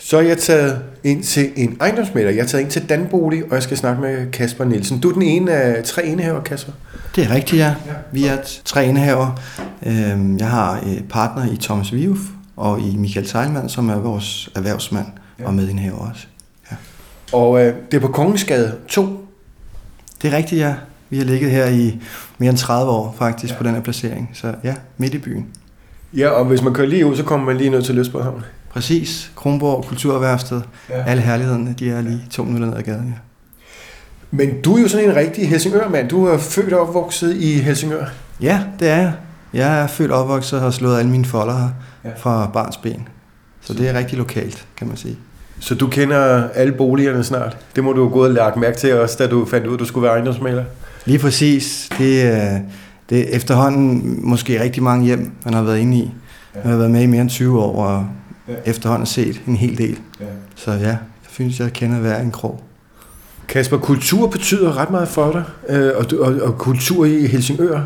Så er jeg taget ind til en ejendomsmægler. Jeg er taget ind til Danbolig, og jeg skal snakke med Kasper Nielsen. Du er den ene af 3 indehaver, Kasper. Det er rigtigt, ja. Vi er 3 indehaver. Jeg har partner i Thomas Viuf og i Michael Teilmann, som er vores erhvervsmand og medindehaver også. Ja. Og det er på Kongensgade 2. Det er rigtigt, ja. Vi har ligget her i mere end 30 år faktisk på den her placering. Så ja, midt i byen. Ja, og hvis man kører lige ud, så kommer man lige ned til Lystbåd Havn. Præcis. Kronborg, Kulturerhvervsted. Ja. Alle herlighederne, de er lige 2 minutter ned ad gaden, ja. Men du er jo sådan en rigtig Helsingør-mand. Du er født og opvokset i Helsingør. Ja, det er jeg. Jeg er født og opvokset og har slået alle mine folder her fra barnsben. Så det er rigtig lokalt, kan man sige. Så du kender alle boligerne snart? Det må du have gået og lagt mærke til også, da du fandt ud, at du skulle være ejendomsmægler? Lige præcis. Det er efterhånden måske rigtig mange hjem, man har været inde i. Jeg har været med i mere end 20 år, og efterhånden set en hel del. Så ja, jeg synes, jeg kender hver en krog. Kasper, kultur betyder ret meget for dig, og kultur i Helsingør,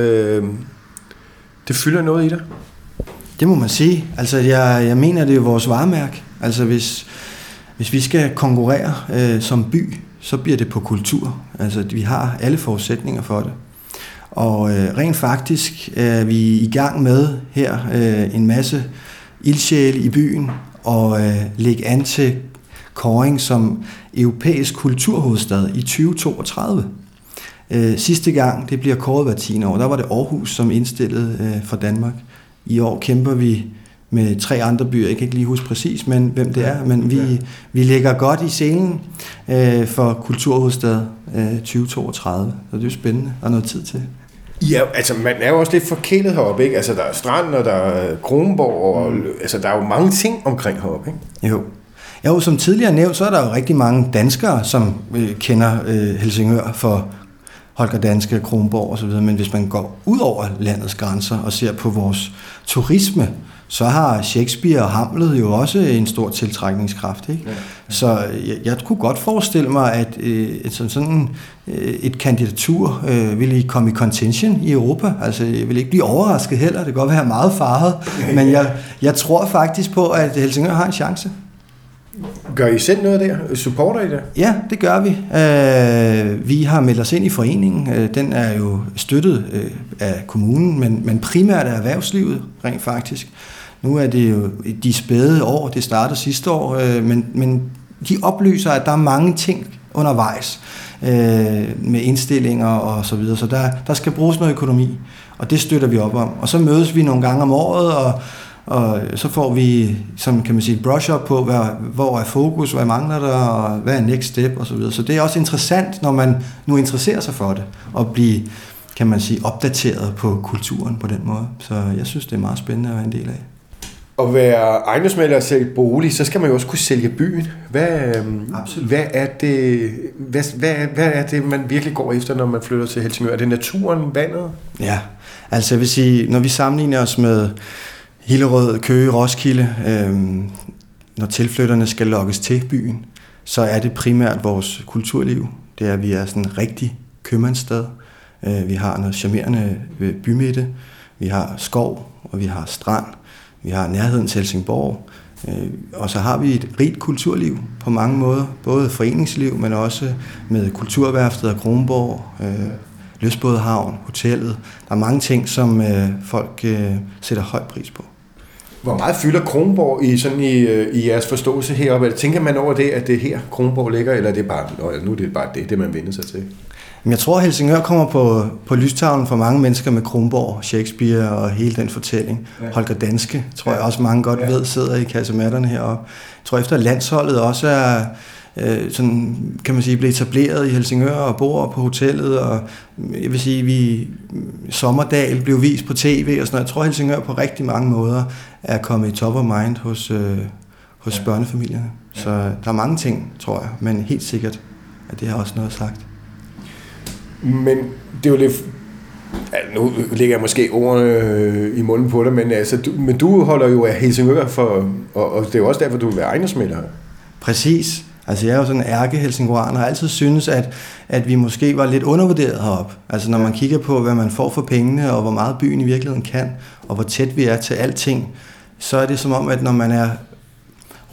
det fylder noget i dig? Det må man sige. Altså, jeg mener, det er vores varemærke. Altså, hvis vi skal konkurrere som by, så bliver det på kultur. Altså, vi har alle forudsætninger for det. Og rent faktisk er vi i gang med her en masse ildsjæle i byen og lægge an til kåring som europæisk kulturhovedstad i 2032. Sidste gang, det bliver kåret hver 10 år, der var det Aarhus, som indstillede for Danmark. I år kæmper vi med 3 andre byer, jeg kan ikke lige huske præcis, hvem det er, men vi ligger godt i scenen for kulturhovedstad 2032, så det er jo spændende og noget tid til. Ja, altså man er jo også lidt forkælet heroppe, ikke? Altså der er strand, og der er Kronborg, og altså der er jo mange ting omkring heroppe, ikke? Jo, som tidligere nævnt, så er der jo rigtig mange danskere, som kender Helsingør for Holger Danske, Kronborg og så videre, men hvis man går ud over landets grænser og ser på vores turisme, så har Shakespeare og Hamlet jo også en stor tiltrækningskraft, ikke? Ja. Så jeg kunne godt forestille mig, at et kandidatur ville komme i contention i Europa. Altså, jeg vil ikke blive overrasket heller, det kan godt være meget farvet, men jeg tror faktisk på, at Helsingør har en chance. Gør I selv noget der? Supporter I det? Ja, det gør vi. Vi har meldt os ind i foreningen. Den er jo støttet af kommunen, men primært af erhvervslivet, rent faktisk. Nu er det jo de spæde år, det startede sidste år, men de oplyser, at der er mange ting undervejs med indstillinger og så videre, så der skal bruges noget økonomi, og det støtter vi op om. Og så mødes vi nogle gange om året, og så får vi, som kan man sige, brush-up på, hvor er fokus, hvad mangler der, og hvad er next step, og så videre. Så det er også interessant, når man nu interesserer sig for det, og blive, kan man sige, opdateret på kulturen på den måde. Så jeg synes, det er meget spændende at være en del af. At være ejendomsmægler og sælge bolig, så skal man jo også kunne sælge byen. Hvad er det, man virkelig går efter, når man flytter til Helsingør? Er det naturen, vandet? Ja, altså jeg vil sige, når vi sammenligner os med Hillerød, Køge, Roskilde, når tilflytterne skal lokkes til byen, så er det primært vores kulturliv. Det er, at vi er sådan en rigtig købmandssted. Vi har noget charmerende bymidte, vi har skov, og vi har strand, vi har nærheden til Helsingborg, og så har vi et rigt kulturliv på mange måder, både foreningsliv, men også med Kulturerhvervsted og Kronborg, Lystbåd Havn, hotellet. Der er mange ting, som folk sætter høj pris på. Hvor meget fylder Kronborg i jeres forståelse heroppe? Tænker man over det, at det er her Kronborg ligger, eller er det bare, nu er det bare det man vender sig til? Jeg tror, at Helsingør kommer på lystavlen for mange mennesker med Kronborg, Shakespeare og hele den fortælling. Ja. Holger Danske, tror jeg også mange godt ved, sidder i kasematterne heroppe. Jeg tror, efter landsholdet også er sådan, kan man sige, blevet etableret i Helsingør og bor på hotellet, og jeg vil sige, Sommerdal blev vist på tv og sådan noget. Jeg tror, Helsingør på rigtig mange måder er kommet i top of mind hos børnefamilierne. Så der er mange ting, tror jeg, men helt sikkert, at det har også noget sagt. Men det er jo lidt... Nu lægger jeg måske ordene i munden på dig, men du holder jo af Helsingør, og det er jo også derfor, du vil være ejendomsmægler. Præcis. Altså jeg er jo sådan en ærke-helsingøraner, og har altid synes, at vi måske var lidt undervurderet heroppe. Altså når man kigger på, hvad man får for pengene, og hvor meget byen i virkeligheden kan, og hvor tæt vi er til alting, så er det som om, at når man er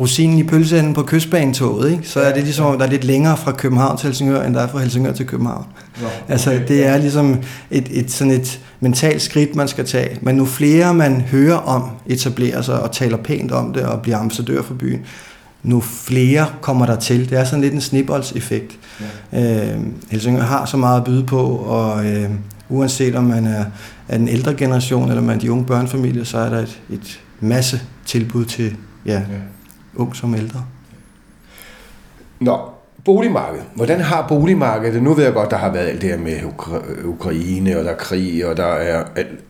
rosinen i pølseenden på kystbanetoget, ikke? Så er det ligesom, der er lidt længere fra København til Helsingør, end der er fra Helsingør til København. Okay. Altså, det er ligesom et mentalt skridt, man skal tage. Men nu flere man hører om, etablerer sig og taler pænt om det og bliver ambassadør for byen, nu flere kommer der til. Det er sådan lidt en snibboldseffekt. Ja. Helsingør har så meget at byde på, og uanset om man er den ældre generation eller man er de unge børnefamilier, så er der et masse tilbud til ung som ældre. Nå, boligmarkedet. Hvordan har boligmarkedet? Nu ved jeg godt, der har været alt det her med Ukraine, og der er krig, og der er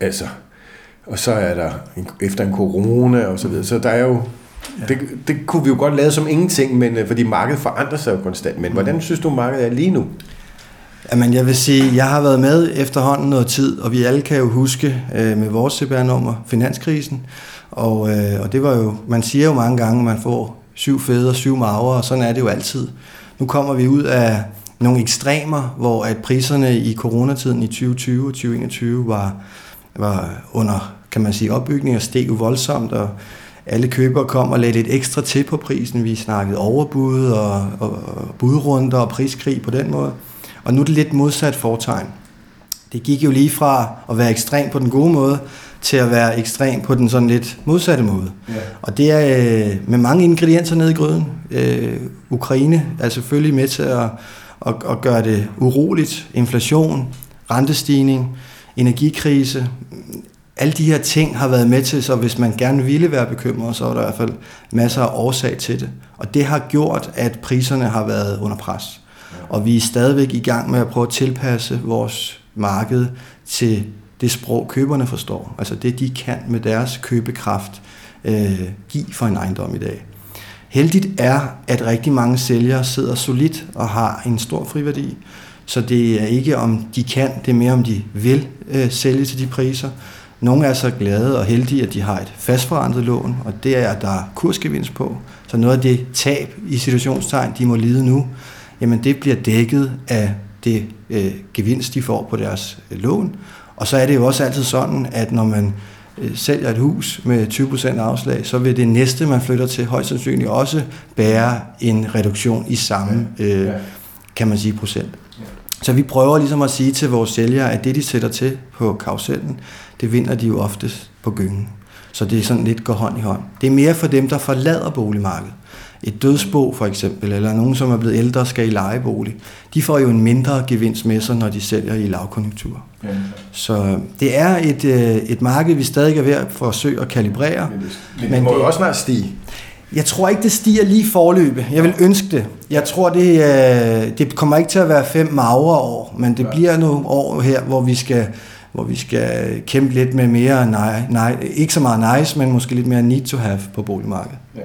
og så er der efter en corona og så videre. Så der er jo det kunne vi jo godt lade som ingenting, men fordi markedet forandrer sig jo konstant. Men hvordan synes du, markedet er lige nu? Jamen, jeg vil sige, jeg har været med efterhånden noget tid, og vi alle kan jo huske med vores CPR-nummer finanskrisen. Og det var jo, man siger jo mange gange, man får 7 fede og 7 magre, og sådan er det jo altid. Nu kommer vi ud af nogle ekstremer, hvor at priserne i coronatiden i 2020 og 2021 var under, kan man sige, opbygning og steg jo voldsomt, og alle købere kom og lagde lidt ekstra til på prisen. Vi snakkede overbud og budrunder og priskrig på den måde. Og nu er det lidt modsat fortegn. Det gik jo lige fra at være ekstrem på den gode måde, til at være ekstrem på den sådan lidt modsatte måde. Ja. Og det er med mange ingredienser nede i gryden. Ukraine er selvfølgelig med til at gøre det uroligt. Inflation, rentestigning, energikrise. Alle de her ting har været med til, så hvis man gerne ville være bekymret, så er der i hvert fald masser af årsag til det. Og det har gjort, at priserne har været under pres. Og vi er stadigvæk i gang med at prøve at tilpasse vores marked til det sprog, køberne forstår. Altså det, de kan med deres købekraft give for en ejendom i dag. Heldigt er, at rigtig mange sælgere sidder solidt og har en stor friværdi. Så det er ikke om de kan, det er mere om de vil sælge til de priser. Nogle er så glade og heldige, at de har et fastforrentet lån, og det er der kursgevinst på. Så noget af det tab i situationstegn, de må lide nu, jamen det bliver dækket af det gevinst, de får på deres lån. Og så er det jo også altid sådan, at når man sælger et hus med 20% afslag, så vil det næste, man flytter til, højst sandsynligt også bære en reduktion i samme, kan man sige, procent. Så vi prøver ligesom at sige til vores sælgere, at det, de sætter til på karusellen, det vinder de jo oftest på gyngen. Så det er sådan lidt går hånd i hånd. Det er mere for dem, der forlader boligmarkedet. Et dødsbo for eksempel, eller nogen, som er blevet ældre og skal i lejebolig, de får jo en mindre gevinst med sig, når de sælger i lavkonjunktur. Ja. Så det er et marked, vi stadig er ved at forsøge at kalibrere. Men det må jo også snart stige. Jeg tror ikke, det stiger lige forløbet. Jeg vil ønske det. Jeg tror, det kommer ikke til at være 5 magre år, men det bliver nogle år her, hvor vi skal kæmpe lidt med mere, ikke så meget nice, men måske lidt mere need to have på boligmarkedet. Ja.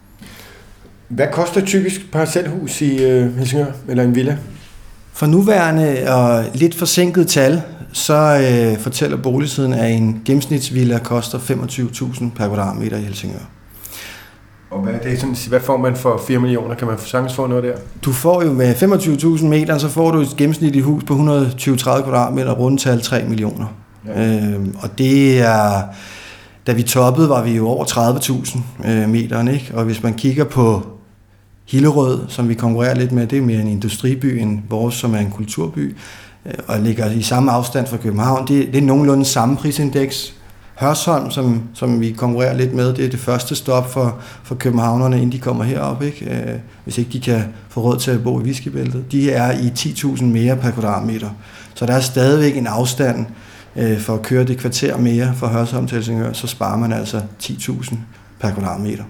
Hvad koster typisk parcelhus i Helsingør, eller en villa? For nuværende og lidt forsinket tal, så fortæller boligsiden, at en gennemsnitsvilla koster 25.000 per kvadratmeter i Helsingør. Og hvad får man for 4 millioner? Kan man sagtens få noget der? Du får jo med 25.000 meter, så får du et gennemsnitligt hus på 120-30 kvadratmeter, rundtal 3 millioner. Ja. Og det er... Da vi toppede, var vi jo over 30.000 meter, ikke? Og hvis man kigger på Hillerød, som vi konkurrerer lidt med, det er mere en industriby end vores, som er en kulturby, og ligger i samme afstand fra København. Det er nogenlunde samme prisindeks. Hørsholm, som vi konkurrerer lidt med, det er det første stop for københavnerne, inden de kommer herop, ikke? Hvis ikke de kan få råd til at bo i Whiskybæltet. De er i 10.000 mere per kvadratmeter. Så der er stadigvæk en afstand for at køre det kvarter mere fra Hørsholm til Helsingør, så sparer man altså 10.000 per kvadratmeter.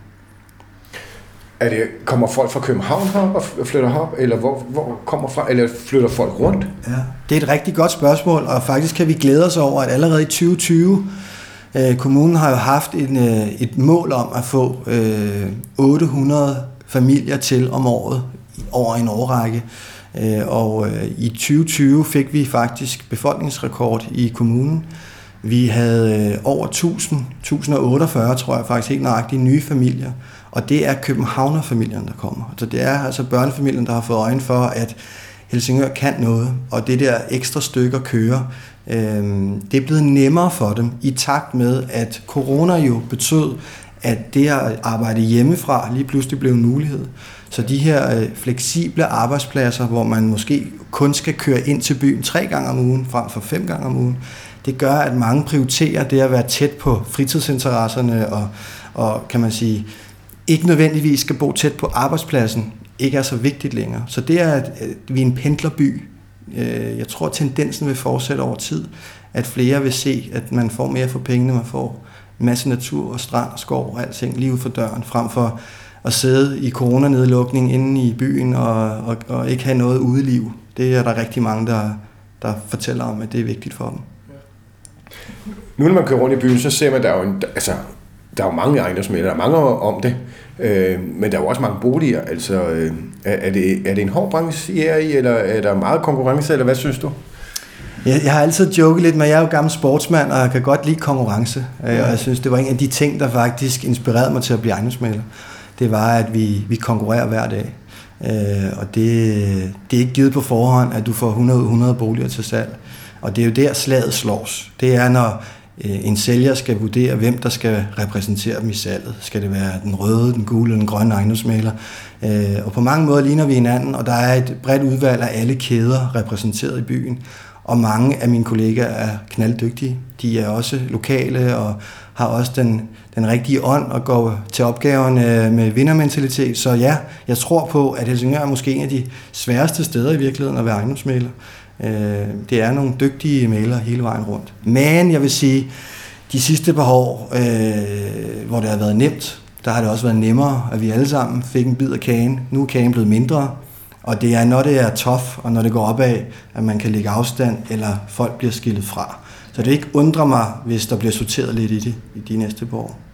Kommer folk fra København herop og flytter herop, eller hvor kommer fra, eller flytter folk rundt? Ja, det er et rigtig godt spørgsmål, og faktisk kan vi glæde os over, at allerede i 2020, kommunen har jo haft et mål om at få 800 familier til om året over en årrække. Og i 2020 fik vi faktisk befolkningsrekord i kommunen. Vi havde over 1048, tror jeg faktisk helt nøjagtigt, nye familier. Og det er københavnerfamilierne, der kommer. Så det er altså børnefamilien, der har fået øje for, at Helsingør kan noget, og det der ekstra stykker kører, det er blevet nemmere for dem, i takt med, at corona jo betød, at det at arbejde hjemmefra lige pludselig blev en mulighed. Så de her fleksible arbejdspladser, hvor man måske kun skal køre ind til byen 3 gange om ugen, frem for 5 gange om ugen, det gør, at mange prioriterer det at være tæt på fritidsinteresserne og kan man sige, ikke nødvendigvis skal bo tæt på arbejdspladsen, ikke er så vigtigt længere. Så det er, at vi er en pendlerby. Jeg tror, at tendensen vil fortsætte over tid, at flere vil se, at man får mere for pengene, man får en masse natur og strand og skov og alting lige ud for døren, frem for at sidde i coronanedlukning inde i byen og ikke have noget udeliv. Det er der rigtig mange, der fortæller om, at det er vigtigt for dem. Nu når man kører rundt i byen, så ser man, der er jo mange ejendomsmæglere, der er mange om det, men der er jo også mange boliger. Altså, er det en hård branche, I er i, eller er der meget konkurrence, eller hvad synes du? Jeg har altid joket lidt med, jeg er jo gammel sportsmand, og jeg kan godt lide konkurrence. Og jeg synes, det var en af de ting, der faktisk inspirerede mig til at blive ejendomsmægler. Det var, at vi konkurrerer hver dag. Og det er ikke givet på forhånd, at du får 100 boliger til salg. Og det er jo der slaget slås. Det er, når en sælger skal vurdere, hvem der skal repræsentere dem i salget. Skal det være den røde, den gule eller den grønne ejendomsmægler? Og på mange måder ligner vi hinanden, og der er et bredt udvalg af alle kæder repræsenteret i byen. Og mange af mine kollegaer er knalddygtige. De er også lokale og har også den rigtige ånd og går til opgaven med vindermentalitet. Så ja, jeg tror på, at Helsingør er måske en af de sværeste steder i virkeligheden at være ejendomsmægler. Det er nogle dygtige mælere hele vejen rundt. Men jeg vil sige, de sidste par år, hvor det har været nemt, der har det også været nemmere, at vi alle sammen fik en bid af kagen. Nu er kagen blevet mindre, og det er, når det er tough, og når det går opad, at man kan lægge afstand, eller folk bliver skillet fra. Så det ikke undrer mig, hvis der bliver sorteret lidt i det i de næste par år.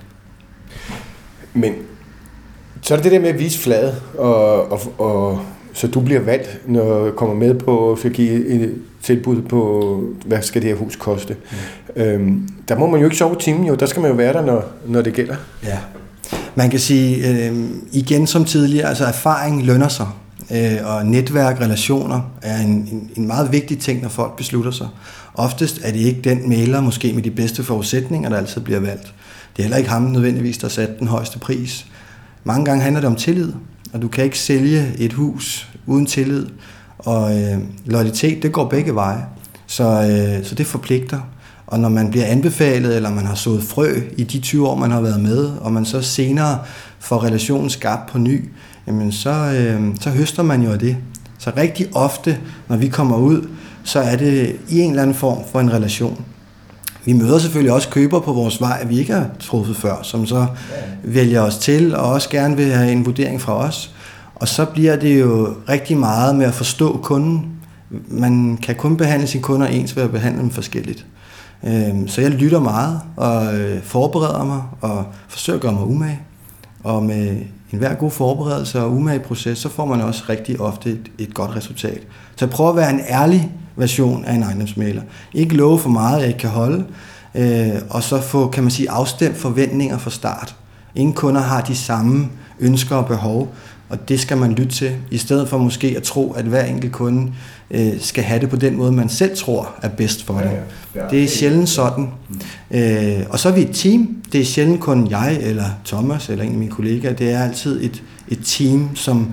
Men så er det det der med at vise flaget, og så du bliver valgt, når du kommer med på at give et tilbud på, hvad skal det her hus koste. Der må man jo ikke sove timen, jo. Der skal man jo være der, når det gælder. Ja. Man kan sige, igen som tidligere, altså erfaring lønner sig. Og netværk, relationer er en meget vigtig ting, når folk beslutter sig. Oftest er det ikke den mægler, måske med de bedste forudsætninger, der altid bliver valgt. Det er heller ikke ham nødvendigvis, der satte den højeste pris. Mange gange handler det om tillid, og du kan ikke sælge et hus uden tillid. Og loyalitet, det går begge veje. Så det forpligter. Og når man bliver anbefalet, eller man har sået frø i de 20 år, man har været med, og man så senere får relationen skabt på ny, jamen så høster man jo af det. Så rigtig ofte, når vi kommer ud, så er det i en eller anden form for en relation. Vi møder selvfølgelig også købere på vores vej, vi ikke har truffet før, som så vælger os til, og også gerne vil have en vurdering fra os. Og så bliver det jo rigtig meget med at forstå kunden. Man kan kun behandle sine kunder ens ved at behandle dem forskelligt. Så jeg lytter meget og forbereder mig og forsøger at gøre mig umage. Og med enhver god forberedelse og umage proces, så får man også rigtig ofte et godt resultat. Så jeg prøver at være en ærlig version af en ejendomsmægler. Ikke love for meget, jeg ikke kan holde, og så få, kan man sige, afstemt forventninger fra start. Ingen kunder har de samme ønsker og behov, og det skal man lytte til, i stedet for måske at tro, at hver enkelt kunde skal have det på den måde, man selv tror er bedst for det. Det er sjældent sådan. Og så er vi et team. Det er sjældent kun jeg, eller Thomas, eller en af mine kollegaer. Det er altid et team, som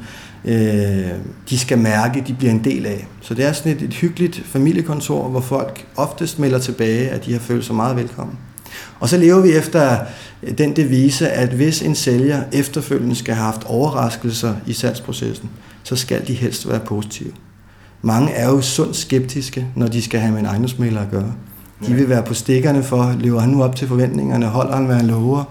de skal mærke, de bliver en del af. Så det er sådan et hyggeligt familiekontor, hvor folk oftest melder tilbage, at de har følt sig meget velkommen. Og så lever vi efter den devise, at hvis en sælger efterfølgende skal have haft overraskelser i salgsprocessen, så skal de helst være positive. Mange er jo sundt skeptiske, når de skal have med en ejendomsmægler at gøre. De vil være på stikkerne for, lever han nu op til forventningerne, holder han, hvad han lover.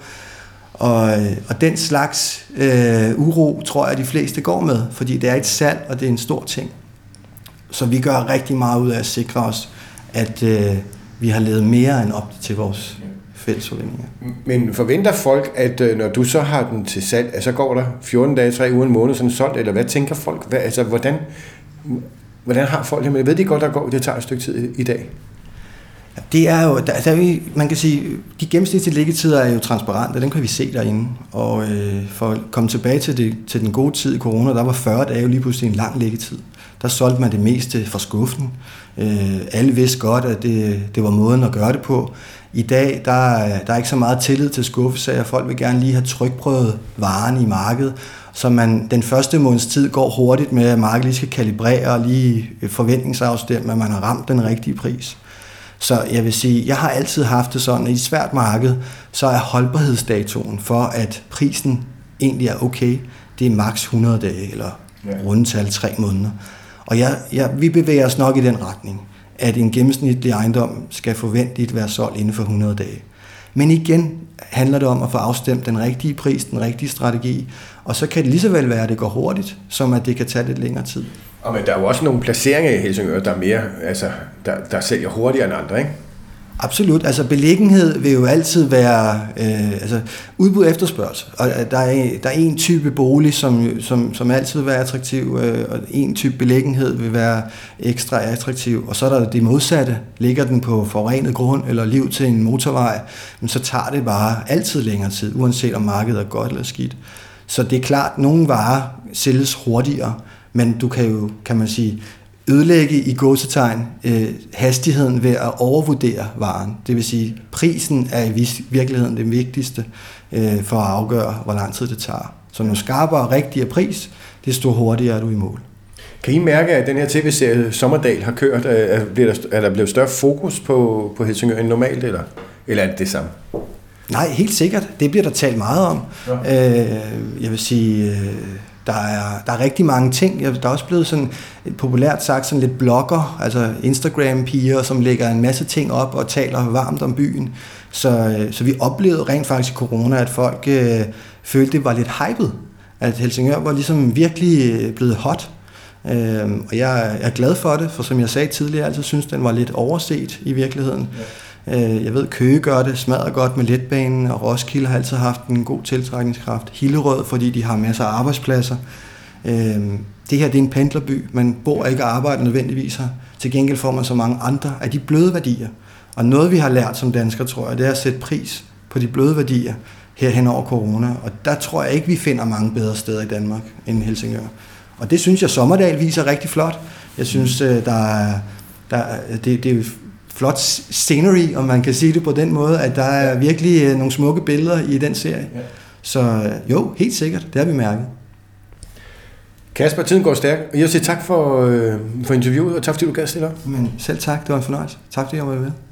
Og den slags uro, tror jeg, de fleste går med, fordi det er et salg, og det er en stor ting. Så vi gør rigtig meget ud af at sikre os, at vi har levet mere end op til vores fælles forventninger. Men forventer folk, at når du så har den til salg, så går der 14 dage, 3 uger, en måned, sådan solgt, eller hvad tænker folk? Hvordan har folk det? Men ved de godt, det tager et stykke tid i dag? Det er jo, man kan sige, de gennemsnitlige liggetider er jo transparente, dem kan vi se derinde. Og for at komme tilbage til den gode tid i corona, der var 40 dage jo lige pludselig en lang liggetid. Der solgte man det meste fra skuffen. Alle vidste godt, at det var måden at gøre det på. I dag, der er ikke så meget tillid til skuffesager. Folk vil gerne lige have trykprøvet varen i markedet, så man den første måneds tid går hurtigt med, at markedet lige skal kalibrere og lige forventningsafstemme, at man har ramt den rigtige pris. Så jeg vil sige, jeg har altid haft det sådan, at i et svært marked, så er holdbarhedsdatoen for, at prisen egentlig er okay, det er maks 100 dage, eller rundetal 3 måneder. Og vi bevæger os nok i den retning, at en gennemsnitlig ejendom skal forventeligt være solgt inden for 100 dage. Men igen handler det om at få afstemt den rigtige pris, den rigtige strategi, og så kan det lige så vel være, at det går hurtigt, som at det kan tage lidt længere tid. Og men der er jo også nogle placeringer i Helsingør, der er mere, der sælger hurtigere end andre, ikke? Absolut. Altså beliggenhed vil jo altid være udbud og efterspørgsel. Og der er en type bolig, som altid vil være attraktiv, og en type beliggenhed vil være ekstra attraktiv. Og så er der det modsatte. Ligger den på forurenet grund eller liv til en motorvej, men så tager det bare altid længere tid, uanset om markedet er godt eller skidt. Så det er klart, at nogle varer sælges hurtigere, men du kan jo, kan man sige, ødelægge i gåsetegn hastigheden ved at overvurdere varen. Det vil sige, prisen er i virkeligheden det vigtigste for at afgøre, hvor lang tid det tager. Så nu skarpere og rigtigere pris, desto hurtigere er du i mål. Kan I mærke, at den her tv-serie Sommerdal har kørt? Er der blevet større fokus på Helsingør end normalt, eller er det det samme? Nej, helt sikkert. Det bliver der talt meget om. Ja. Jeg vil sige, der er rigtig mange ting. Der er også blevet sådan populært sagt sådan lidt blogger, altså Instagram-piger, som lægger en masse ting op og taler varmt om byen. Så vi oplevede rent faktisk i corona, at folk følte, det var lidt hypet. At Helsingør var ligesom virkelig blevet hot. Og jeg er glad for det, for som jeg sagde tidligere, jeg altid synes, den var lidt overset i virkeligheden. Ja. Jeg ved, Køge gør det smadret godt med letbanen, og Roskilde har altid haft en god tiltrækningskraft. Hillerød, fordi de har masser af arbejdspladser. Det her det er en pendlerby. Man bor ikke og arbejder nødvendigvis her. Til gengæld får man så mange andre af de bløde værdier. Og noget, vi har lært som danskere, tror jeg, det er at sætte pris på de bløde værdier her hen over corona. Og der tror jeg ikke, vi finder mange bedre steder i Danmark end Helsingør. Og det synes jeg, Sommerdal viser rigtig flot. Jeg synes, det er flot scenery, om man kan sige det på den måde, at der er virkelig nogle smukke billeder i den serie. Ja. Så jo, helt sikkert, det har vi mærket. Kasper, tiden går stærkt. Jeg vil sige tak for interviewet, og tak fordi du gad stille op. Men selv tak, det var en fornøjelse. Tak fordi jeg var med.